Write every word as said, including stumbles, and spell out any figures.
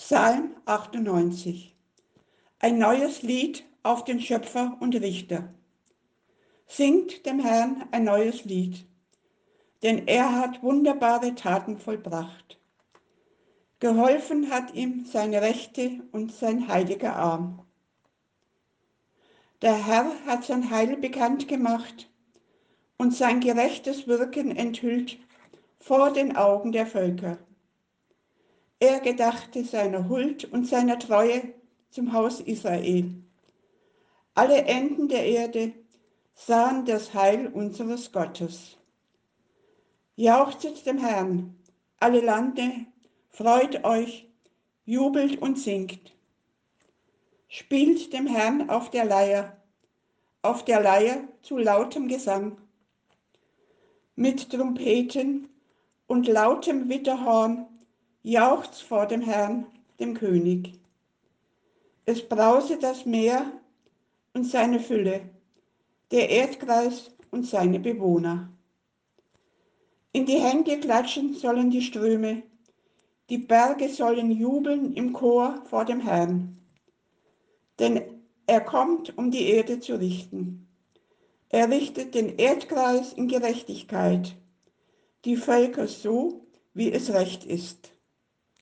Psalm achtundneunzig. Ein neues Lied auf den Schöpfer und Richter. Singt dem Herrn ein neues Lied, denn er hat wunderbare Taten vollbracht. Geholfen hat ihm seine Rechte und sein heiliger Arm. Der Herr hat sein Heil bekannt gemacht und sein gerechtes Wirken enthüllt vor den Augen der Völker. Er gedachte seiner Huld und seiner Treue zum Haus Israel. Alle Enden der Erde sahen das Heil unseres Gottes. Jauchzet dem Herrn, alle Lande, freut euch, jubelt und singt. Spielt dem Herrn auf der Leier, auf der Leier zu lautem Gesang. Mit Trompeten und lautem Witterhorn jauchzt vor dem Herrn, dem König. Es brause das Meer und seine Fülle, der Erdkreis und seine Bewohner. In die Hände klatschen sollen die Ströme, die Berge sollen jubeln im Chor vor dem Herrn. Denn er kommt, um die Erde zu richten. Er richtet den Erdkreis in Gerechtigkeit, die Völker so, wie es recht ist.